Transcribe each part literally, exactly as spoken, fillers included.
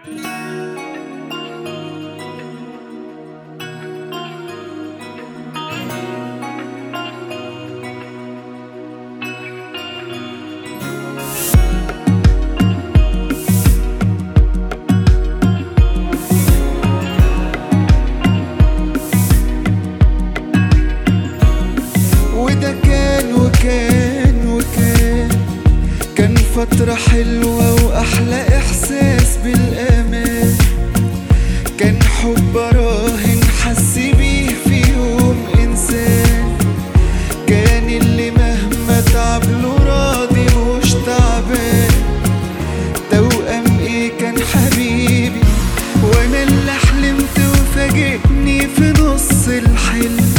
وده كان وكان وكان كان فترة حلوة وأحلى إحساس بالأمان. كان حب راهن حس بيه في يوم إنسان. كان اللي مهما تعبله راضي مش تعبان. توأم إيه كان حبيبي وأنا اللي حلمت وفاجئني في نص الحلم.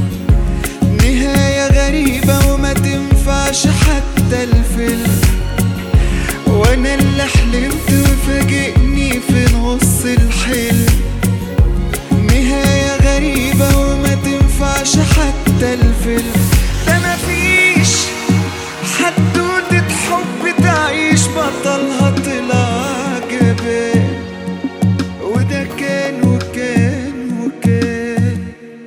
نهاية غريبة وما تنفعش حتى الفيلم. وانا اللي حلمت وفاجئني في نص الحلم. نهاية غريبة وما تنفعش حتى الفيلم. ده مفيش حدودة حب تعيش بطلها طلع جبان. وده كان وكان وكان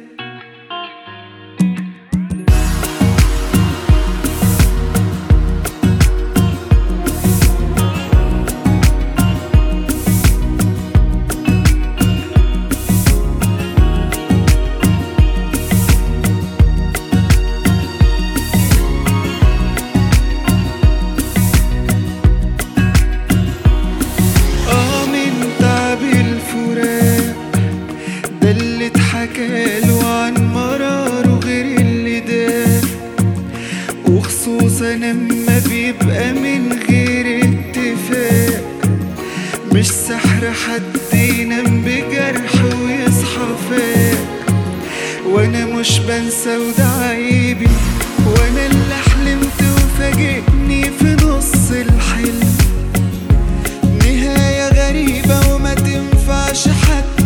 حكاله عن مراره غير اللي ده. وخصوصا لما بيبقى من غير اتفاق. مش سحر حد ينام بجرح ويصحى فاق. وانا مش بنسى وده عيبي. وانا اللي حلمت وفاجئني في نص الحلم. نهاية غريبة وما تنفعش حتى